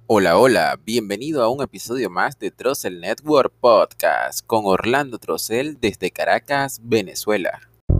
Hola, hola, bienvenido a un episodio más de Trocel Network Podcast con Orlando Trocel desde Caracas, Venezuela.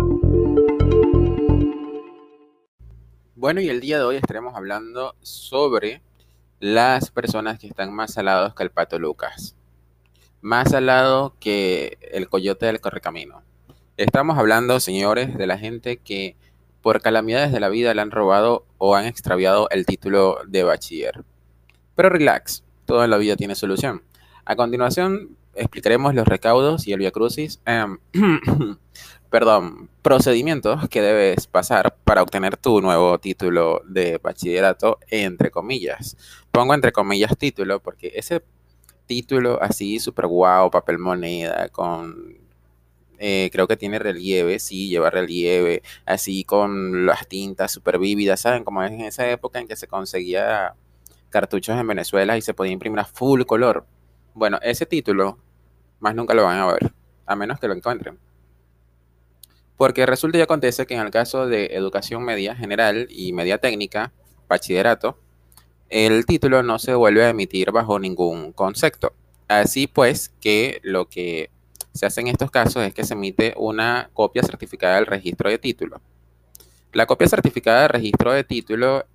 Bueno, y el día de hoy estaremos hablando sobre las personas que están más salados que el Pato Lucas, más salado que el coyote del correcamino. Estamos hablando, señores, de la gente que por calamidades de la vida le han robado o han extraviado el título de bachiller. Pero relax, todo en la vida tiene solución. A continuación, explicaremos los recaudos y el viacrucis, perdón, procedimientos que debes pasar para obtener tu nuevo título de bachillerato, entre comillas. Pongo entre comillas título porque ese título así súper guau, papel moneda, creo que tiene relieve, sí, lleva relieve, así con las tintas súper vívidas, ¿saben? Como es en esa época en que se conseguía cartuchos en Venezuela y se podía imprimir a full color. Bueno, ese título más nunca lo van a ver, a menos que lo encuentren. Porque resulta y acontece que en el caso de educación media general y media técnica, bachillerato, el título no se vuelve a emitir bajo ningún concepto. Así pues, que lo que se hace en estos casos es que se emite una copia certificada del registro de título. La copia certificada de registro de título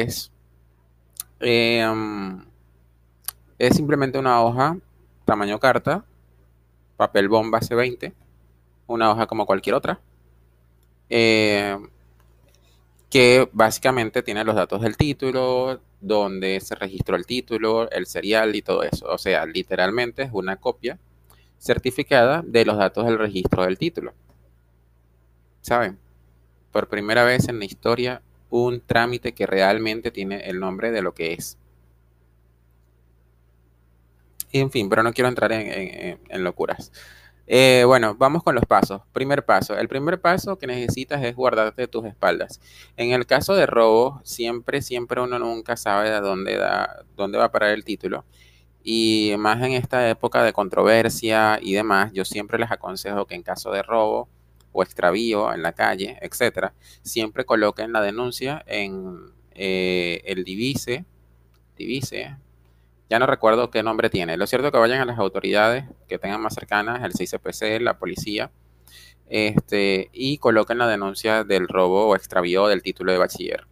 eh, es simplemente una hoja tamaño carta, papel bomba C20, una hoja como cualquier otra, eh, que básicamente tiene los datos del título, donde se registró el título, el serial y todo eso. O sea, literalmente es una copia certificada de los datos del registro del título. ¿Saben? Por primera vez en la historia, un trámite que realmente tiene el nombre de lo que es. En fin, pero no quiero entrar en locuras. Bueno, vamos con los pasos. Primer paso. El primer paso que necesitas es guardarte tus espaldas. En el caso de robo, siempre uno nunca sabe de dónde va a parar el título. Y más en esta época de controversia y demás, yo siempre les aconsejo que en caso de robo o extravío en la calle, etcétera, siempre coloquen la denuncia en el Divise, ya no recuerdo qué nombre tiene. Lo cierto es que vayan a las autoridades que tengan más cercanas, el CICPC, la policía, y coloquen la denuncia del robo o extravío del título de bachiller.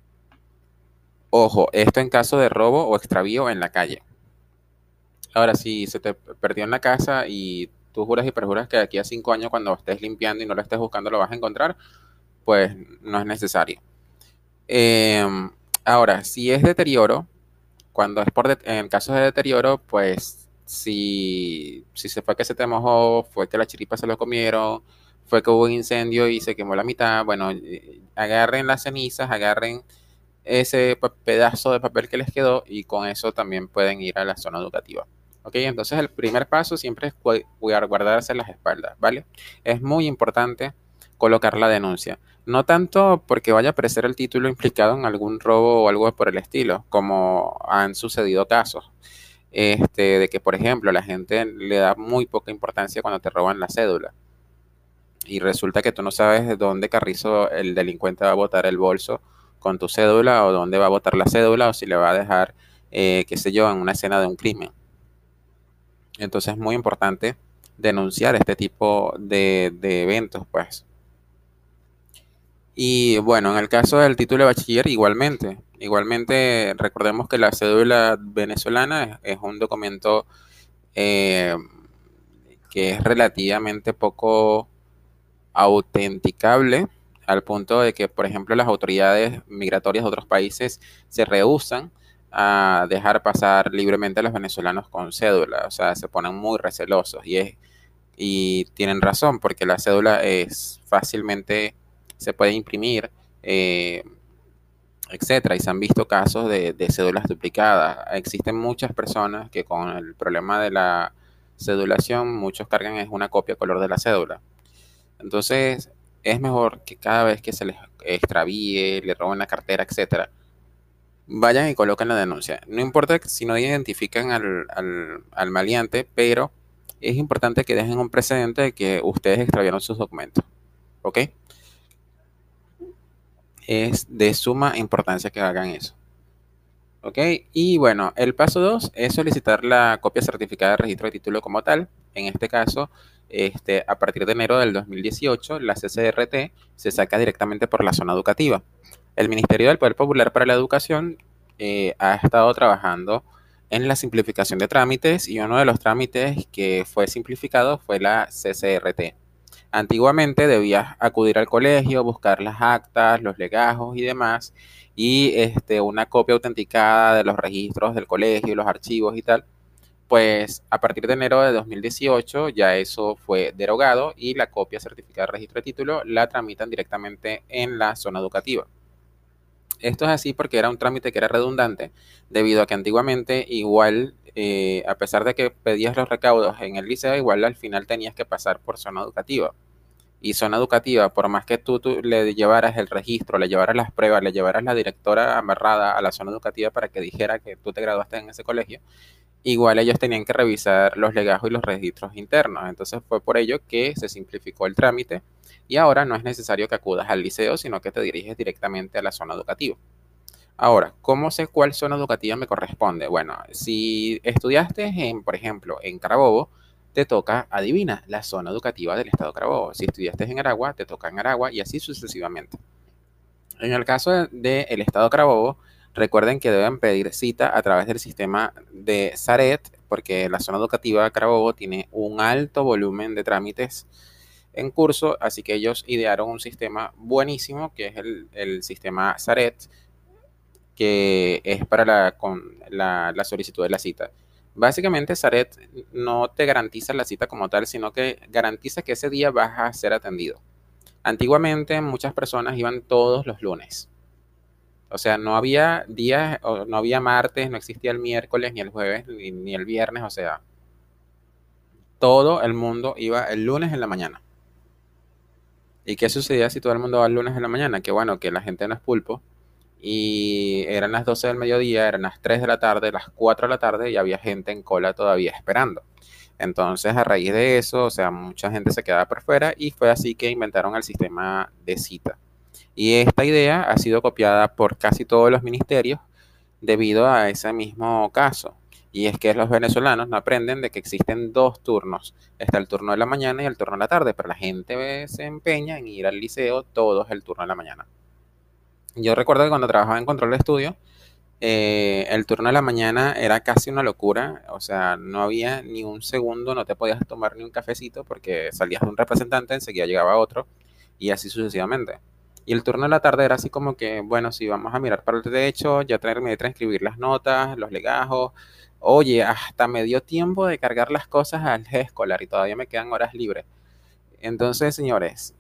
Ojo, esto en caso de robo o extravío en la calle. Ahora, si se te perdió en la casa y tú juras y perjuras que de aquí a 5 años, cuando estés limpiando y no lo estés buscando, lo vas a encontrar, pues no es necesario. Eh, Ahora, si es deterioro, cuando es en casos de deterioro, pues si se fue que se te mojó, fue que las chiripas se lo comieron, fue que hubo un incendio y se quemó la mitad, bueno, agarren las cenizas, agarren ese pedazo de papel que les quedó y con eso también pueden ir a la zona educativa. Ok, entonces el primer paso siempre es guardarse las espaldas, ¿vale? Es muy importante colocar la denuncia. No tanto porque vaya a aparecer el título implicado en algún robo o algo por el estilo, como han sucedido casos, de que, por ejemplo, la gente le da muy poca importancia cuando te roban la cédula y resulta que tú no sabes de dónde carrizo el delincuente va a botar el bolso con tu cédula o dónde va a botar la cédula o si le va a dejar, qué sé yo, en una escena de un crimen. Entonces es muy importante denunciar este tipo de eventos, pues. Y bueno, en el caso del título de bachiller, igualmente recordemos que la cédula venezolana es un documento eh, que es relativamente poco autenticable al punto de que, por ejemplo, las autoridades migratorias de otros países se rehúsan a dejar pasar libremente a los venezolanos con cédula, o sea, se ponen muy recelosos y tienen razón porque la cédula es fácilmente se puede imprimir, eh, etcétera, y se han visto casos de cédulas duplicadas. Existen muchas personas que con el problema de la cedulación, muchos cargan es una copia color de la cédula. Entonces, es mejor que cada vez que se les extravíe, le roben la cartera, etcétera, vayan y coloquen la denuncia. No importa si no identifican al maleante, pero es importante que dejen un precedente de que ustedes extraviaron sus documentos. ¿Ok? Es de suma importancia que hagan eso. ¿Ok? Y bueno, el paso 2 es solicitar la copia certificada de registro de título como tal. En este caso, a partir de enero del 2018, la CCRT se saca directamente por la zona educativa. El Ministerio del Poder Popular para la Educación ha estado trabajando en la simplificación de trámites y uno de los trámites que fue simplificado fue la CCRT. Antiguamente debías acudir al colegio, buscar las actas, los legajos y demás, y una copia autenticada de los registros del colegio, los archivos y tal. Pues a partir de enero de 2018 ya eso fue derogado y la copia certificada de registro de título la tramitan directamente en la zona educativa. Esto es así porque era un trámite que era redundante, debido a que antiguamente igual, a pesar de que pedías los recaudos en el liceo, igual al final tenías que pasar por zona educativa. Y zona educativa, por más que tú le llevaras el registro, le llevaras las pruebas, le llevaras la directora amarrada a la zona educativa para que dijera que tú te graduaste en ese colegio, igual ellos tenían que revisar los legajos y los registros internos. Entonces fue por ello que se simplificó el trámite y ahora no es necesario que acudas al liceo, sino que te diriges directamente a la zona educativa. Ahora, ¿cómo sé cuál zona educativa me corresponde? Bueno, si estudiaste por ejemplo, en Carabobo, te toca, adivina, la zona educativa del estado de Carabobo. Si estudiaste en Aragua, te toca en Aragua y así sucesivamente. En el caso del estado de Carabobo, recuerden que deben pedir cita a través del sistema de SARET, porque la zona educativa de Carabobo tiene un alto volumen de trámites en curso, así que ellos idearon un sistema buenísimo, que es el sistema SARET, que es para la solicitud de la cita. Básicamente, SARET no te garantiza la cita como tal, sino que garantiza que ese día vas a ser atendido. Antiguamente, muchas personas iban todos los lunes. O sea, no había días, no había martes, no existía el miércoles, ni el jueves, ni el viernes. O sea, todo el mundo iba el lunes en la mañana. ¿Y qué sucedía si todo el mundo va el lunes en la mañana? Que bueno, que la gente no es pulpo. Y eran las 12 del mediodía, eran las 3 de la tarde, las 4 de la tarde y había gente en cola todavía esperando. Entonces, a raíz de eso, o sea, mucha gente se quedaba por fuera y fue así que inventaron el sistema de cita. Y esta idea ha sido copiada por casi todos los ministerios debido a ese mismo caso. Y es que los venezolanos no aprenden de que existen dos turnos. Está el turno de la mañana y el turno de la tarde, pero la gente se empeña en ir al liceo todos el turno de la mañana. Yo recuerdo que cuando trabajaba en control de estudio, el turno de la mañana era casi una locura, o sea, no había ni un segundo, no te podías tomar ni un cafecito porque salías de un representante, enseguida llegaba otro y así sucesivamente. Y el turno de la tarde era así como que, bueno, si vamos a mirar para el derecho, ya terminé de transcribir las notas, los legajos. Oye, hasta me dio tiempo de cargar las cosas al G escolar y todavía me quedan horas libres. Entonces, señores,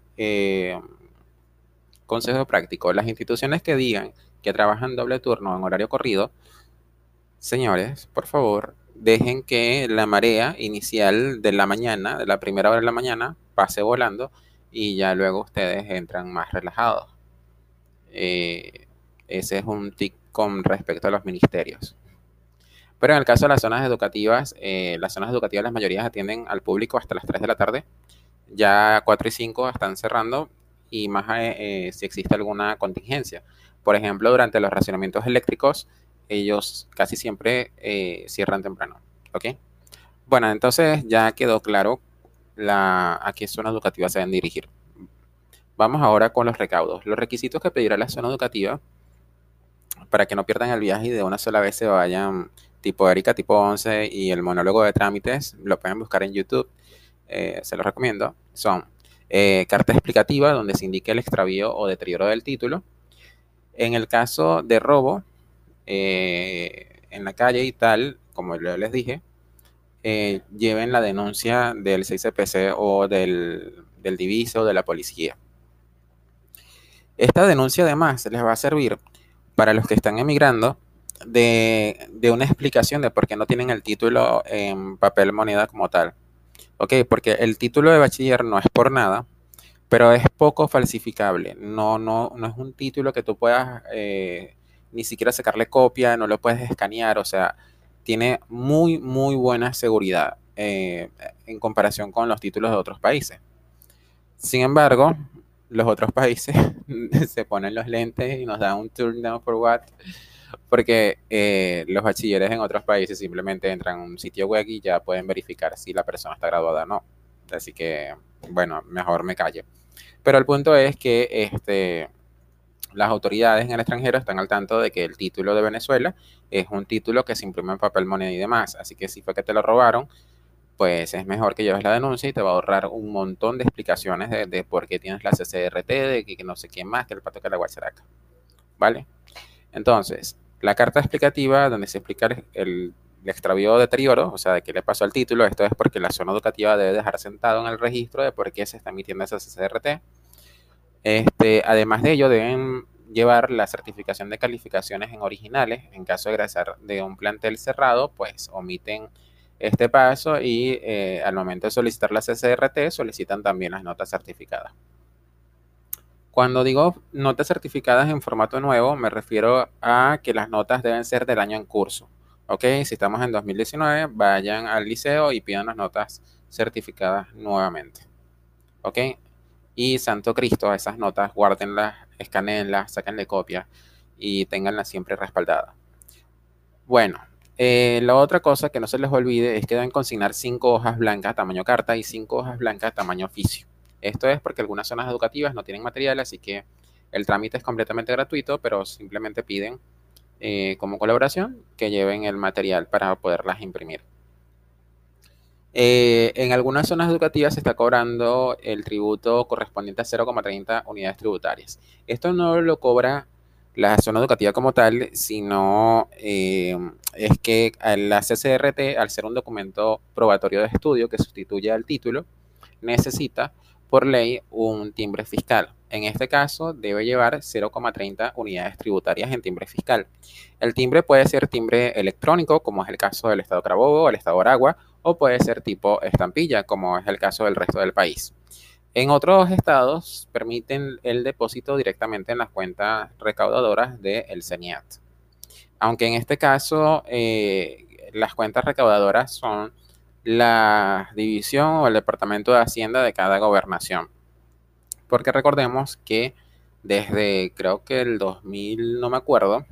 consejo práctico, las instituciones que digan que trabajan doble turno en horario corrido, señores, por favor, dejen que la marea inicial de la mañana, de la primera hora de la mañana, pase volando y ya luego ustedes entran más relajados. Ese es un tic con respecto a los ministerios. Pero en el caso de las zonas educativas, las mayorías atienden al público hasta las 3 de la tarde. Ya 4 y 5 están cerrando y más si existe alguna contingencia. Por ejemplo, durante los racionamientos eléctricos, ellos casi siempre cierran temprano. ¿Ok? Bueno, entonces ya quedó claro a qué zona educativa se deben dirigir. Vamos ahora con los recaudos. Los requisitos que pedirá la zona educativa para que no pierdan el viaje y de una sola vez se vayan tipo Erika, tipo 11 y el monólogo de trámites, lo pueden buscar en YouTube, se los recomiendo. Son carta explicativa donde se indique el extravío o deterioro del título. En el caso de robo en la calle y tal, como yo les dije, lleven la denuncia del 6CPC o del Diviso o de la policía. Esta denuncia además les va a servir para los que están emigrando de una explicación de por qué no tienen el título en papel moneda como tal. Ok, porque el título de bachiller no es por nada, pero es poco falsificable. No es un título que tú puedas ni siquiera sacarle copia, no lo puedes escanear, o sea, tiene muy, muy buena seguridad en comparación con los títulos de otros países. Sin embargo, los otros países se ponen los lentes y nos dan un turn down for what. porque los bachilleres en otros países simplemente entran a un sitio web y ya pueden verificar si la persona está graduada o no. Así que, bueno, mejor me callo. Pero el punto es que las autoridades en el extranjero están al tanto de que el título de Venezuela es un título que se imprime en papel, moneda y demás. Así que si fue que te lo robaron, pues es mejor que lleves la denuncia y te va a ahorrar un montón de explicaciones de por qué tienes la CCRT, de que no sé quién más, que el pato que la guacharaca. ¿Vale? Entonces, la carta explicativa donde se explica el extravío o deterioro, o sea, de qué le pasó al título, esto es porque la zona educativa debe dejar sentado en el registro de por qué se está emitiendo esa CCRT. Además de ello, deben llevar la certificación de calificaciones en originales. En caso de egresar de un plantel cerrado, pues omiten este paso y al momento de solicitar la CCRT solicitan también las notas certificadas. Cuando digo notas certificadas en formato nuevo, me refiero a que las notas deben ser del año en curso. ¿Ok? Si estamos en 2019, vayan al liceo y pidan las notas certificadas nuevamente. ¿Ok? Y santo Cristo, esas notas, guárdenlas, escaneenlas, sáquenle copia y tenganlas siempre respaldadas. Bueno, la otra cosa que no se les olvide es que deben consignar 5 hojas blancas tamaño carta y 5 hojas blancas tamaño oficio. Esto es porque algunas zonas educativas no tienen material, así que el trámite es completamente gratuito, pero simplemente piden como colaboración que lleven el material para poderlas imprimir. En algunas zonas educativas se está cobrando el tributo correspondiente a 0,30 unidades tributarias. Esto no lo cobra la zona educativa como tal, sino es que la CCRT, al ser un documento probatorio de estudio que sustituye al título, necesita por ley un timbre fiscal. En este caso, debe llevar 0,30 unidades tributarias en timbre fiscal. El timbre puede ser timbre electrónico, como es el caso del Estado Carabobo o el Estado Aragua, o puede ser tipo estampilla, como es el caso del resto del país. En otros estados permiten el depósito directamente en las cuentas recaudadoras del CENIAT. Aunque en este caso las cuentas recaudadoras son la división o el departamento de Hacienda de cada gobernación. Porque recordemos que desde creo que el 2000, no me acuerdo,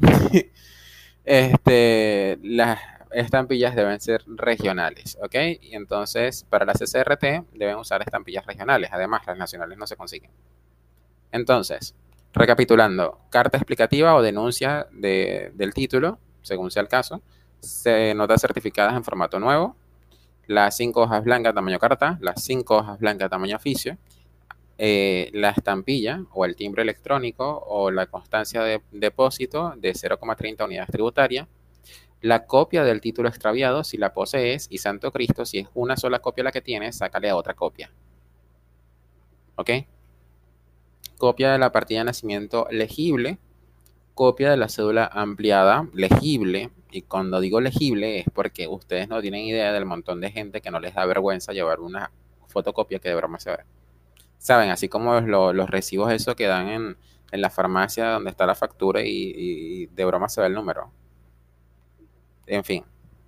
las estampillas deben ser regionales, ¿ok? Y entonces para la CCRT deben usar estampillas regionales, además las nacionales no se consiguen. Entonces, recapitulando, carta explicativa o denuncia del título, según sea el caso, notas certificadas en formato nuevo, las 5 hojas blancas tamaño carta, las 5 hojas blancas tamaño oficio, la estampilla o el timbre electrónico o la constancia de depósito de 0,30 unidades tributarias, la copia del título extraviado si la posees y santo Cristo, si es una sola copia la que tienes, sácale a otra copia. ¿Ok? Copia de la partida de nacimiento legible, copia de la cédula ampliada legible, y cuando digo legible es porque ustedes no tienen idea del montón de gente que no les da vergüenza llevar una fotocopia que de broma se ve. Saben, así como los recibos eso que dan en la farmacia donde está la factura y de broma se ve el número. En fin.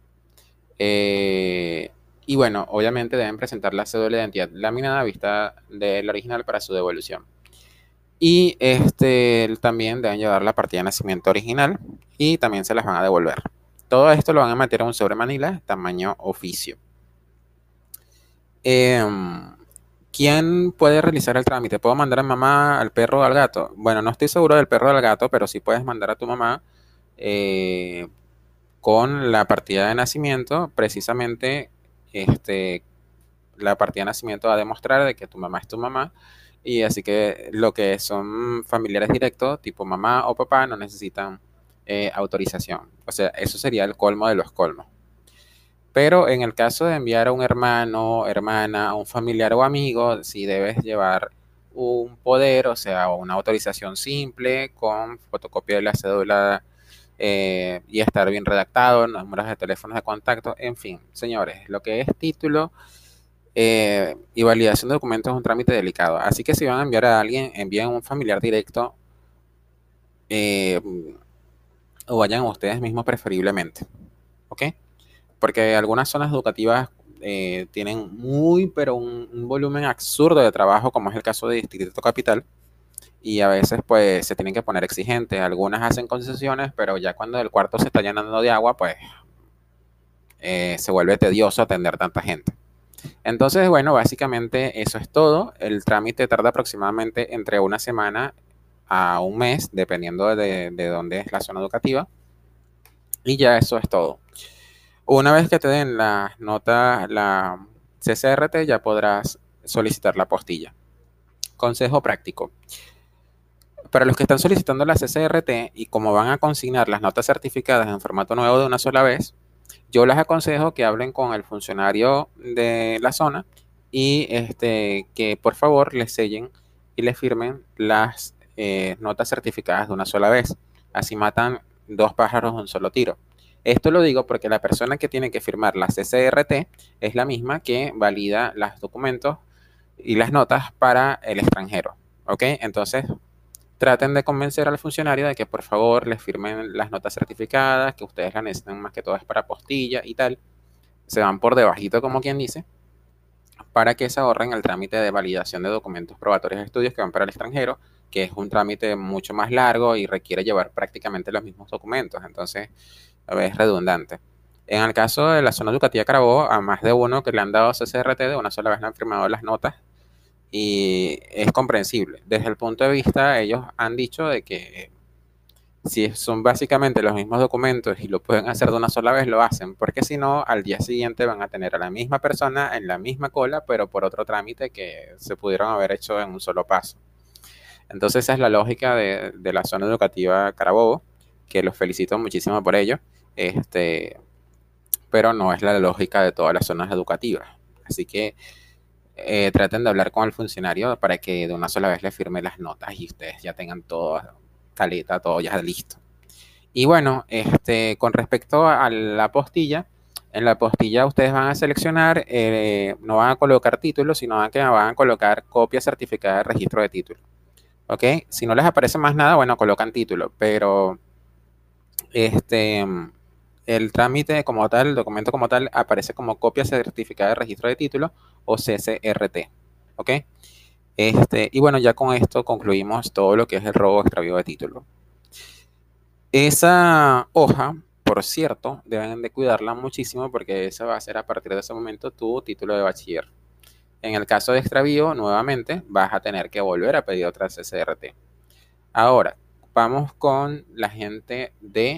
Y bueno, obviamente deben presentar la cédula de identidad laminada vista del original para su devolución. Y también deben llevar la partida de nacimiento original y también se las van a devolver. Todo esto lo van a meter en un sobre manila tamaño oficio. ¿Quién puede realizar el trámite? ¿Puedo mandar a mamá, al perro o al gato? Bueno, no estoy seguro del perro o del gato, pero sí puedes mandar a tu mamá con la partida de nacimiento. Precisamente, la partida de nacimiento va a demostrar de que tu mamá es tu mamá. Y así que lo que son familiares directos, tipo mamá o papá, no necesitan autorización. O sea, eso sería el colmo de los colmos. Pero en el caso de enviar a un hermano, hermana, a un familiar o amigo, sí debes llevar un poder, o sea, una autorización simple con fotocopia de la cédula y estar bien redactado, números de teléfonos de contacto, en fin, señores, lo que es título y validación de documentos es un trámite delicado. Así que si van a enviar a alguien, envíen a un familiar directo eh, o vayan ustedes mismos preferiblemente, ¿ok? Porque algunas zonas educativas tienen pero un volumen absurdo de trabajo, como es el caso de Distrito Capital, y a veces pues se tienen que poner exigentes. Algunas hacen concesiones, pero ya cuando el cuarto se está llenando de agua, pues se vuelve tedioso atender tanta gente. Entonces, bueno, básicamente eso es todo. El trámite tarda aproximadamente entre una semana a un mes, dependiendo de dónde es la zona educativa. Y ya eso es todo. Una vez que te den la nota, la CCRT, ya podrás solicitar la postilla. Consejo práctico. Para los que están solicitando la CCRT y como van a consignar las notas certificadas en formato nuevo de una sola vez, yo les aconsejo que hablen con el funcionario de la zona y que por favor les sellen y les firmen las notas certificadas de una sola vez. Así matan dos pájaros de un solo tiro. Esto lo digo porque la persona que tiene que firmar la CCRT es la misma que valida los documentos y las notas para el extranjero. ¿Ok? Entonces, traten de convencer al funcionario de que por favor les firmen las notas certificadas, que ustedes la necesitan más que todo es para postilla y tal. Se van por debajito, como quien dice, para que se ahorren el trámite de validación de documentos probatorios de estudios que van para el extranjero, que es un trámite mucho más largo y requiere llevar prácticamente los mismos documentos. Entonces, es redundante. En el caso de la zona educativa Carabobo, a más de uno que le han dado CCRT, de una sola vez le han firmado las notas y es comprensible. Desde el punto de vista, ellos han dicho de que si son básicamente los mismos documentos y lo pueden hacer de una sola vez, lo hacen, porque si no, al día siguiente van a tener a la misma persona en la misma cola, pero por otro trámite que se pudieron haber hecho en un solo paso. Entonces esa es la lógica de la zona educativa Carabobo, que los felicito muchísimo por ello, pero no es la lógica de todas las zonas educativas. Así que traten de hablar con el funcionario para que de una sola vez le firme las notas y ustedes ya tengan todo caleta, todo ya listo. Y bueno, con respecto a la postilla, en la postilla ustedes van a seleccionar, no van a colocar título, sino que van a colocar copia certificada de registro de título. ¿Ok? Si no les aparece más nada, bueno, colocan título, pero el trámite como tal, el documento como tal, aparece como copia certificada de registro de título o CCRT. ¿Ok? Y bueno, ya con esto concluimos todo lo que es el robo o extravío de título. Esa hoja, por cierto, deben de cuidarla muchísimo porque esa va a ser a partir de ese momento tu título de bachiller. En el caso de extravío, nuevamente, vas a tener que volver a pedir otra CCRT. Ahora, vamos con la gente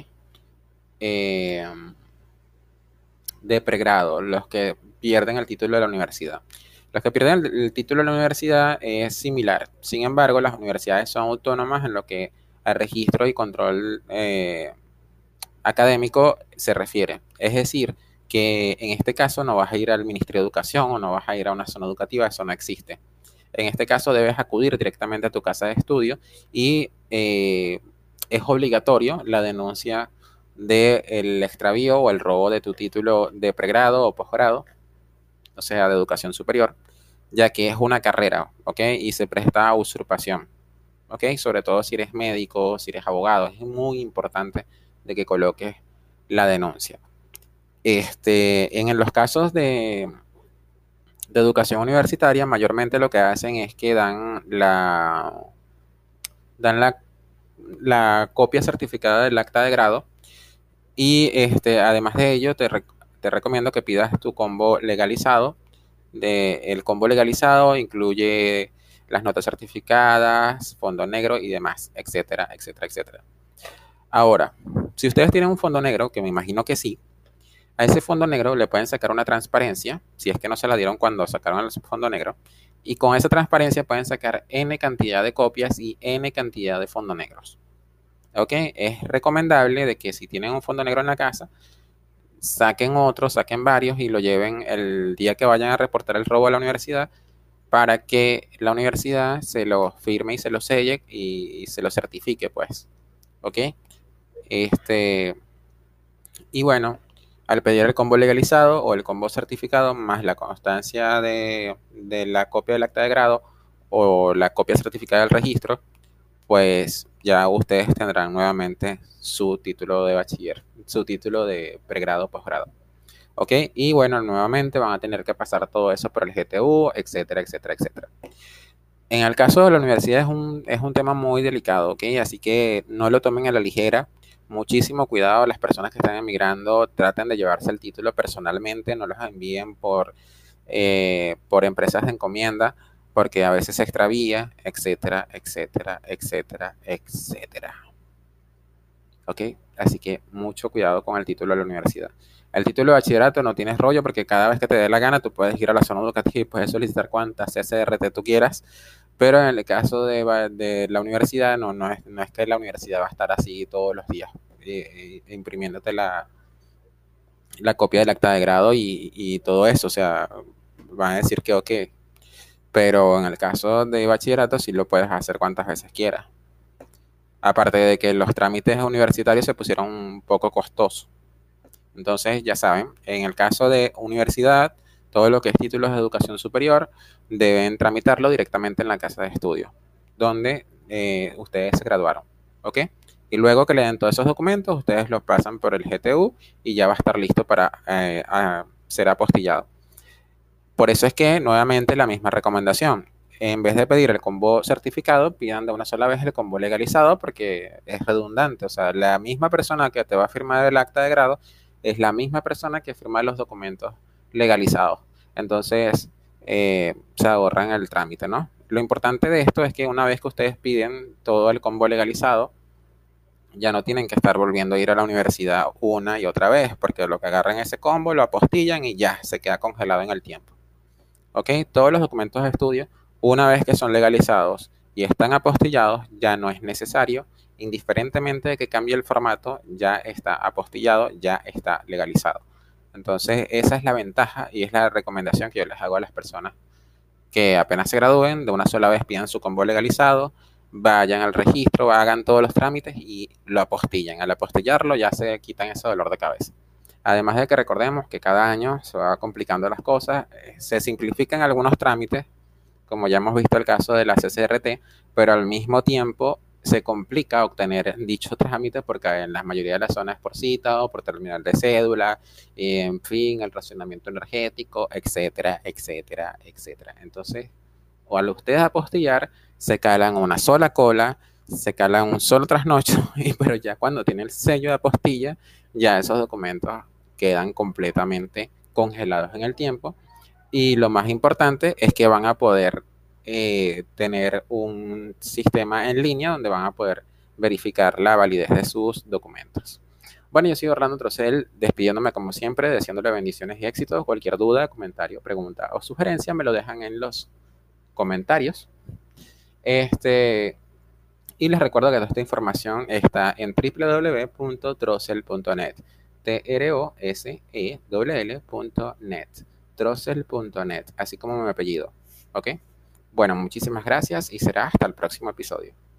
eh, de pregrado, los que pierden el título de la universidad. Los que pierden el título de la universidad es similar. Sin embargo, las universidades son autónomas en lo que al registro y control académico se refiere. Es decir, que en este caso no vas a ir al Ministerio de Educación o no vas a ir a una zona educativa, eso no existe. En este caso debes acudir directamente a tu casa de estudio y es obligatorio la denuncia del extravío o el robo de tu título de pregrado o posgrado, o sea, de educación superior, ya que es una carrera, ¿ok? Y se presta a usurpación, ¿ok? Sobre todo si eres médico, si eres abogado, es muy importante de que coloques la denuncia. En los casos de educación universitaria, mayormente lo que hacen es que dan la copia certificada del acta de grado y además de ello te recomiendo que pidas tu combo legalizado. El combo legalizado incluye las notas certificadas, fondo negro y demás, etcétera, etcétera, etcétera. Ahora, si ustedes tienen un fondo negro, que me imagino que sí, a ese fondo negro le pueden sacar una transparencia, si es que no se la dieron cuando sacaron el fondo negro, y con esa transparencia pueden sacar N cantidad de copias y N cantidad de fondos negros. ¿Ok? Es recomendable de que si tienen un fondo negro en la casa, saquen otro, saquen varios y lo lleven el día que vayan a reportar el robo a la universidad para que la universidad se lo firme y se lo selle y se lo certifique, pues. ¿Ok? Y bueno, al pedir el combo legalizado o el combo certificado más la constancia de la copia del acta de grado o la copia certificada del registro, pues ya ustedes tendrán nuevamente su título de bachiller, su título de pregrado o posgrado. ¿Ok? Y bueno, nuevamente van a tener que pasar todo eso por el GTU, etcétera, etcétera, etcétera. En el caso de la universidad es un tema muy delicado, ¿ok? Así que no lo tomen a la ligera. Muchísimo cuidado, las personas que están emigrando traten de llevarse el título personalmente, no los envíen por empresas de encomienda, porque a veces se extravía, etcétera, etcétera, etcétera, etcétera. ¿Ok? Así que mucho cuidado con el título de la universidad. El título de bachillerato no tienes rollo porque cada vez que te dé la gana tú puedes ir a la zona educativa y puedes solicitar cuantas CCRT tú quieras, pero en el caso de la universidad no es que la universidad va a estar así todos los días imprimiéndote la copia del acta de grado y todo eso, o sea, van a decir que ok, pero en el caso de bachillerato sí lo puedes hacer cuantas veces quieras. Aparte de que los trámites universitarios se pusieron un poco costosos. Entonces, ya saben, en el caso de universidad, todo lo que es títulos de educación superior, deben tramitarlo directamente en la casa de estudio, donde ustedes se graduaron. ¿Ok? Y luego que le den todos esos documentos, ustedes los pasan por el GTU y ya va a estar listo para ser apostillado. Por eso es que, nuevamente, la misma recomendación. En vez de pedir el combo certificado, pidan de una sola vez el combo legalizado porque es redundante. O sea, la misma persona que te va a firmar el acta de grado es la misma persona que firma los documentos legalizados. Entonces, se ahorran el trámite, ¿no? Lo importante de esto es que una vez que ustedes piden todo el combo legalizado, ya no tienen que estar volviendo a ir a la universidad una y otra vez, porque lo que agarran ese combo, lo apostillan y ya se queda congelado en el tiempo. ¿Ok? Todos los documentos de estudio, una vez que son legalizados y están apostillados, ya no es necesario, indiferentemente de que cambie el formato, ya está apostillado, ya está legalizado. Entonces, esa es la ventaja y es la recomendación que yo les hago a las personas que apenas se gradúen, de una sola vez pidan su combo legalizado, vayan al registro, hagan todos los trámites y lo apostillan. Al apostillarlo ya se quitan ese dolor de cabeza. Además de que recordemos que cada año se va complicando las cosas, se simplifican algunos trámites, como ya hemos visto el caso de la CCRT, pero al mismo tiempo se complica obtener dicho trámite porque en la mayoría de las zonas es por cita o por terminal de cédula, en fin, el racionamiento energético, etcétera, etcétera, etcétera. Entonces, o al ustedes apostillar, se calan una sola cola, se calan un solo trasnocho, pero ya cuando tiene el sello de apostilla, ya esos documentos quedan completamente congelados en el tiempo. Y lo más importante es que van a poder tener un sistema en línea donde van a poder verificar la validez de sus documentos. Bueno, yo soy Orlando Trocel, despidiéndome como siempre, deseándole bendiciones y éxitos. Cualquier duda, comentario, pregunta o sugerencia me lo dejan en los comentarios. Y les recuerdo que toda esta información está en www.trocel.net. TROSELL.net. Trocel.net, así como mi apellido. ¿Ok? Bueno, muchísimas gracias y será hasta el próximo episodio.